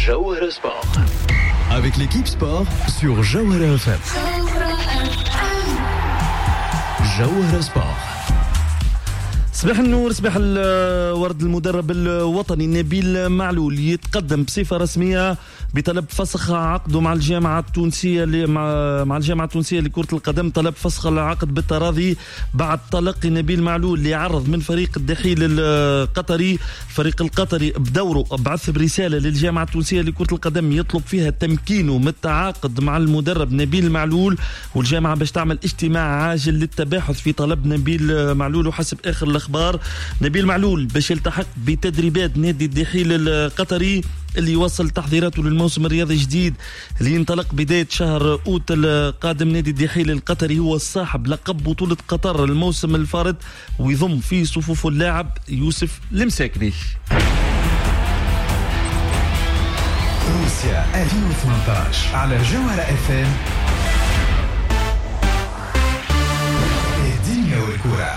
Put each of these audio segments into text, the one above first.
Jawhara Sport. Avec l'équipe sport sur Jawhara FM. Jawhara Sport. صباح النور، صباح الورد. المدرب الوطني نبيل معلول يتقدم بصفة رسمية بطلب فسخ عقده مع الجامعة التونسية مع الجامعة التونسية لكرة القدم. طلب فسخ العقد بالتراضي بعد تلقي نبيل معلول اللي عرض من فريق الدحيل القطري. الفريق القطري بدوره بعث برسالة للجامعة التونسية لكرة القدم يطلب فيها تمكينه من التعاقد مع المدرب نبيل معلول، والجامعة باش تعمل اجتماع عاجل للتباحث في طلب نبيل معلول. وحسب آخر الأخبار نبيل معلول باش يلتحق بتدريبات نادي الدحيل القطري اللي يوصل تحضيراته للموسم الرياضي الجديد اللي ينطلق بداية شهر أوت القادم. نادي الدحيل القطري هو صاحب لقب بطولة قطر الموسم الفارط ويضم في صفوف اللاعب يوسف المساكني. روسيا 2018 على جوهرة اف ام. الدنيا والكرة.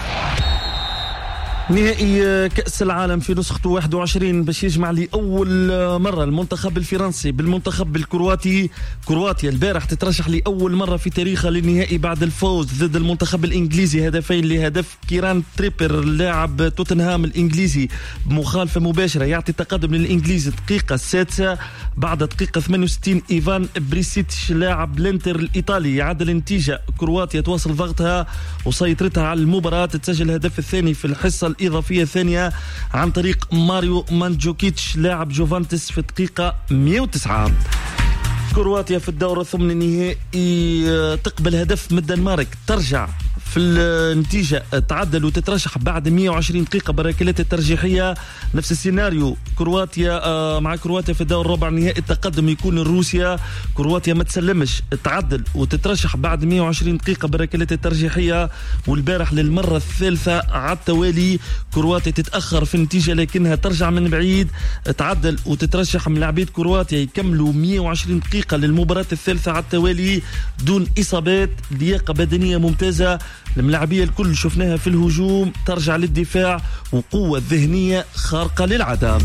نهائي كأس العالم في نسخته 21 باش يجمع لأول مرة المنتخب الفرنسي بالمنتخب الكرواتي. كرواتيا البارح تترشح لأول مرة في تاريخها للنهائي بعد الفوز ضد المنتخب الإنجليزي هدفين لهدف كيران تريبر لاعب توتنهام الإنجليزي بمخالفة مباشرة يعطي التقدم للإنجليز الدقيقة السادسة. بعد دقيقة 68 إيفان بريسيتش لاعب لينتر الإيطالي يعدل النتيجة. كرواتيا تواصل ضغطها وسيطرتها على المباراة. تسجل الهدف الثاني في الحصة الإضافية الثانية عن طريق ماريو مانجوكيتش لاعب جوفانتس في الدقيقة 109. كرواتيا في الدور الثمن النهائي تقبل هدف من الدنمارك، ترجع في النتيجة تعدل وتترشح بعد 120 دقيقة بركلات الترجيحية. نفس السيناريو كرواتيا مع كرواتيا في الدور الربع النهائي التقدم يكون روسيا. كرواتيا ما تسلمش، تعدل وتترشح بعد 120 دقيقة بركلات الترجيحية. والبارح للمرة الثالثة على التوالي كرواتيا تتأخر في النتيجة لكنها ترجع من بعيد، تعدل وتترشح. من لاعبين كرواتيا يكملوا 120 دقيقة للمباراة الثالثة على التوالي دون إصابات. لياقة بدنية ممتازة، الملاعبية الكل شفناها في الهجوم ترجع للدفاع، وقوة ذهنية خارقة للعادة.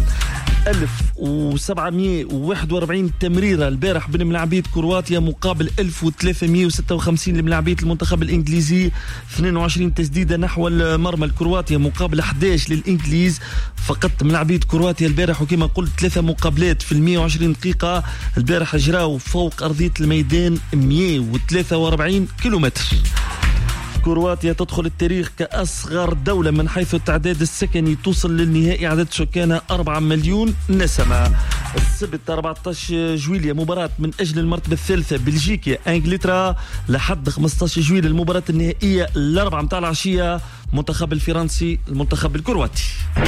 1741 تمريرة البارح بين ملاعبية كرواتيا مقابل 1356 لملاعبية المنتخب الإنجليزي. 22 تسديدة نحو المرمى الكرواتيا مقابل 11 للإنجليز. فقط ملاعبية كرواتيا البارح وكما قلت 3 مقابلات في 120 دقيقة البارح جراو فوق أرضية الميدان 143 كيلومتر. كرواتيا تدخل التاريخ كأصغر دولة من حيث التعداد السكني، توصل للنهائي عدد سكانها 4 مليون نسمة. السبت 14 جويلية مباراة من أجل المرتبة الثالثة بلجيكا إنجلترا، لحد 15 جويلية المباراة النهائية الأربعة متاع العشية منتخب الفرنسي المنتخب الكرواتي.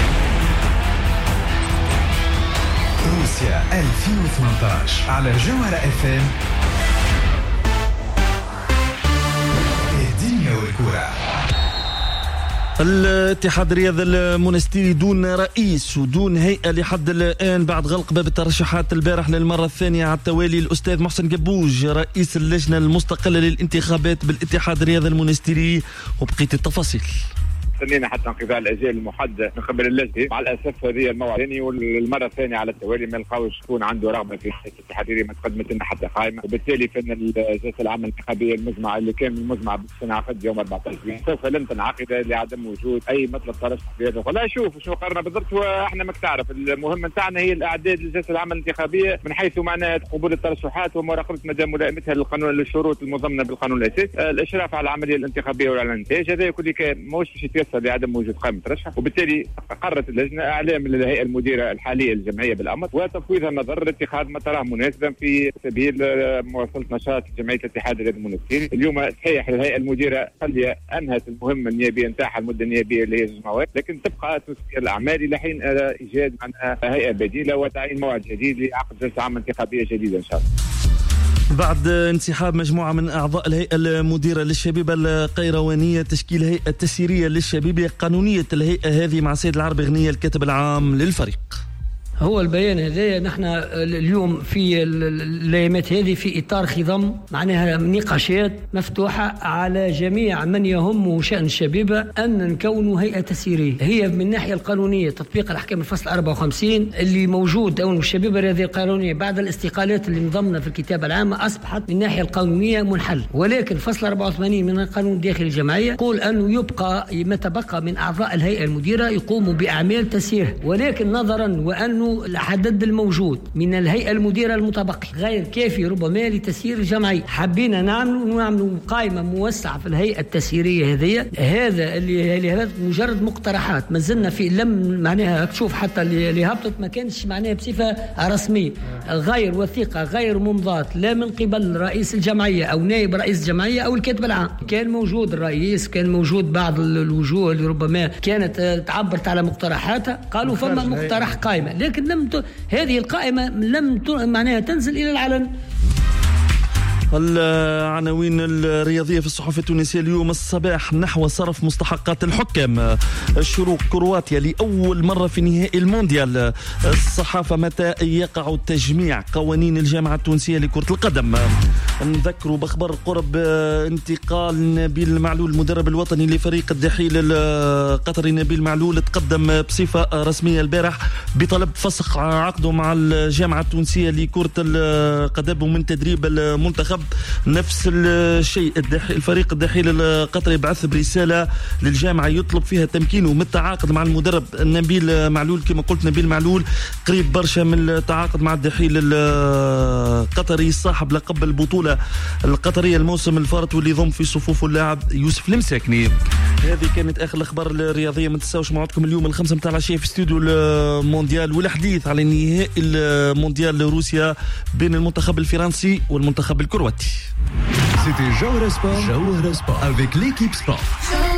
روسيا 2018 على جوهرة اف ام. الاتحاد الرياضي المونستيري دون رئيس ودون هيئة لحد الآن بعد غلق باب الترشحات البارح للمرة الثانية على التوالي. الأستاذ محسن قبوج رئيس اللجنة المستقلة للانتخابات بالاتحاد الرياضي المونستيري وبقية التفاصيل. استنينا حتى انقضاء الاجال المحدده من قبل اللجنه. مع الاسف هذه الموعد الثاني والمره الثانيه على التوالي ما لقاوش تكون عنده رغبه في الاتحاديه، ما تقدمت لنا حتى قائمه، وبالتالي فان الجلسه العامه الانتخابيه المزمعه اللي كان المزمع باش تنعقد يوم 14 سوف لن تنعقد لعدم وجود اي مطلب ترشح في هذا. ولا شوف شنو قررنا بالضبط، واحنا ماك تعرف المهم نتاعنا هي الاعداد للجلسه العامه الانتخابيه من حيث معنى قبول الترشحات ومراقبه مدى ملائمتها للقانون للشروط المضمنه بالقانون الاساسي، الاشراف على العمليه الانتخابيه وعلى النتائج. هذا كل كان ماهوش باش يتيسر لعدم وجود قائمة ترشح، وبالتالي قررت اللجنة إعلام للهيئة المديرة الحالية للجمعية بالأمر وتفويضها النظر لاتخاذ ما تراه مناسبا في سبيل مواصلة نشاط جمعية الاتحاد الرياضي المونستيري. اليوم صحيح الهيئة المديرة قد أنهت المهمة النيابية نتاعها المدة النيابية اللي هي 6 سنوات، لكن تبقى تسير الأعمال إلى حين إيجاد هيئة بديلة وتعيين موعد جديد لعقد جلسة عامة انتخابية جديدة إن شاء الله. بعد انسحاب مجموعة من أعضاء الهيئة المديرة للشبيبة القيروانية تشكيل هيئة تسييرية للشبيبة، قانونية الهيئة هذه مع سيد العربي غنية الكاتب العام للفريق. هو البيان هذا نحن اليوم في الايامات هذه في اطار خضم معناها نقاشات مفتوحه على جميع من يهمه شان الشبيبه ان نكونوا هيئه تسييريه. هي من الناحيه القانونيه تطبيق الاحكام الفصل 54 اللي موجود او الشبيبه الرياضيه القانونيه بعد الاستقالات اللي انضمنا في الكتابه العامه اصبحت من الناحيه القانونيه منحل، ولكن فصل 84 من القانون الداخلي الجمعيه يقول انه يبقى ما تبقى من اعضاء الهيئه المديره يقوموا باعمال تسيير، ولكن نظرا وانه العدد الموجود من الهيئة المديرة المتبقي غير كافي ربما لتسيير الجمعية، حبينا نعملوا قائمة موسعة في الهيئة التسييرية هذا اللي مجرد مقترحات، ما زلنا في لم معناها تشوف حتى اللي هبطت ما كانش معناها بصفة رسمية غير وثيقة غير ممضاة لا من قبل رئيس الجمعية أو نائب رئيس الجمعية أو الكاتب العام. كان موجود الرئيس، كان موجود بعض الوجوه اللي ربما كانت تعبرت على مقترحاتها، قالوا فما مقترح قائمة، لكن هذه القائمة لم معناها تنزل إلى العلن. العناوين الرياضية في الصحف التونسية اليوم الصباح نحو صرف مستحقات الحكام. الشروق كرواتيا لأول مرة في نهائي المونديال. الصحافة متى يقع تجميع قوانين الجامعة التونسية لكرة القدم. نذكروا بأخبار قرب انتقال نبيل معلول المدرب الوطني لفريق الدحيل القطري. نبيل معلول تقدم بصفة رسمية البارح بطلب فسخ عقده مع الجامعة التونسية لكرة القدم ومن تدريب المنتخب. نفس الشيء الفريق الدحيل القطري بعث برسالة للجامعة يطلب فيها تمكينه من التعاقد مع المدرب نبيل معلول. كما قلت نبيل معلول قريب برشا من التعاقد مع الدحيل القطري صاحب لقب البطولة القطرية الموسم الفارط واللي يضم في صفوفه اللاعب يوسف المساكني. هذه كانت آخر الأخبار الرياضية. ما تنساوش موعدكم اليوم 5 متاع العشية في استوديو المونديال والحديث على نهائي المونديال روسيا بين المنتخب الفرنسي والمنتخب الكرواتي. C'était Jawara Sport avec l'équipe sport.